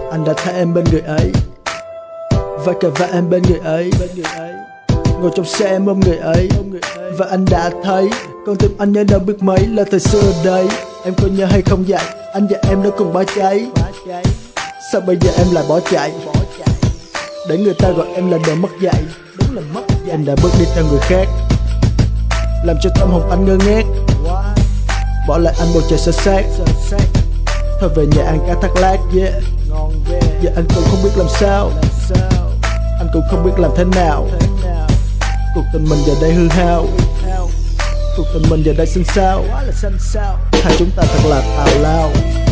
Anh đã thấy em bên người ấy và cả vợ em bên người ấy, ngồi trong xe em ôm người ấy. Và anh đã thấy con tim anh nhớ đâu biết mấy là thời xưa ở đây. Em có nhớ hay không vậy? Anh và em đã cùng bá cháy. Sao bây giờ em lại bỏ chạy để người ta gọi em là đồ mất dạy? Đúng là mất dạy. Em đã bước đi theo người khác, làm cho tâm hồn anh ngơ ngác, bỏ lại anh bầu trời sơ sát. Thôi về nhà ăn cá thác lát, yeah. Giờ anh cũng không biết làm sao, anh cũng không biết làm thế nào. Cuộc tình mình giờ đây hư hao, cuộc tình mình giờ đây xinh xao. Hai chúng ta thật là tào lao.